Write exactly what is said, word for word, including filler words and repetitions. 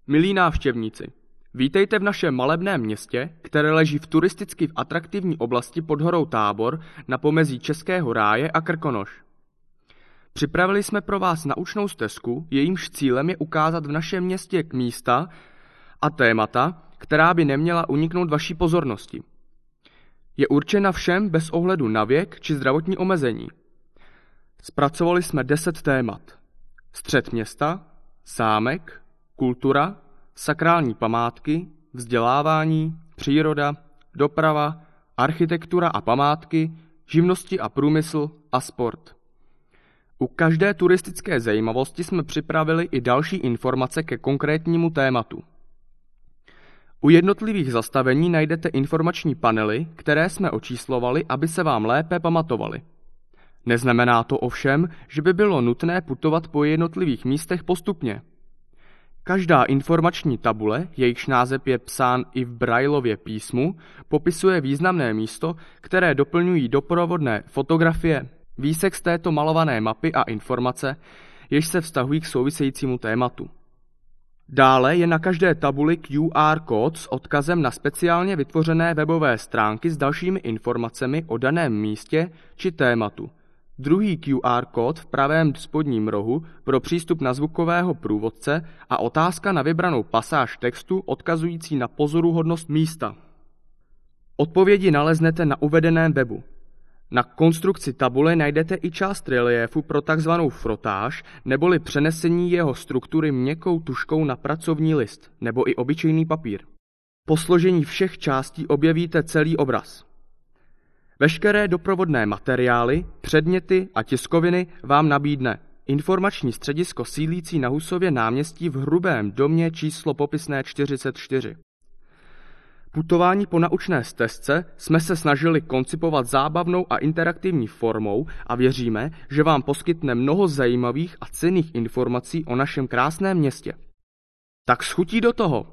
Milí návštěvníci, vítejte v našem malebném městě, které leží v turisticky atraktivní oblasti pod horou Tábor na pomezí Českého ráje a Krkonoš. Připravili jsme pro vás naučnou stezku, jejímž cílem je ukázat v našem městě místa a témata, která by neměla uniknout vaší pozornosti. Je určena všem bez ohledu na věk či zdravotní omezení. Zpracovali jsme deset témat. Střed města, zámek, kultura, sakrální památky, vzdělávání, příroda, doprava, architektura a památky, živnosti a průmysl a sport. U každé turistické zajímavosti jsme připravili i další informace ke konkrétnímu tématu. U jednotlivých zastavení najdete informační panely, které jsme očíslovali, aby se vám lépe pamatovali. Neznamená to ovšem, že by bylo nutné putovat po jednotlivých místech postupně. Každá informační tabule, jejichž název je psán i v Braillově písmu, popisuje významné místo, které doplňují doprovodné fotografie, výsek z této malované mapy a informace, jež se vztahují k souvisejícímu tématu. Dále je na každé tabuli Q R kód s odkazem na speciálně vytvořené webové stránky s dalšími informacemi o daném místě či tématu. Druhý Q R kód v pravém spodním rohu pro přístup na zvukového průvodce a otázka na vybranou pasáž textu odkazující na pozoruhodnost místa. Odpovědi naleznete na uvedeném webu. Na konstrukci tabule najdete i část reliéfu pro takzvanou frotáž, neboli přenesení jeho struktury měkkou tužkou na pracovní list, nebo i obyčejný papír. Po složení všech částí objevíte celý obraz. Veškeré doprovodné materiály, předměty a tiskoviny vám nabídne informační středisko sídlící na Husově náměstí v Hrubém domě číslo popisné čtyřicet čtyři. Putování po naučné stezce jsme se snažili koncipovat zábavnou a interaktivní formou a věříme, že vám poskytne mnoho zajímavých a cenných informací o našem krásném městě. Tak s chutí do toho!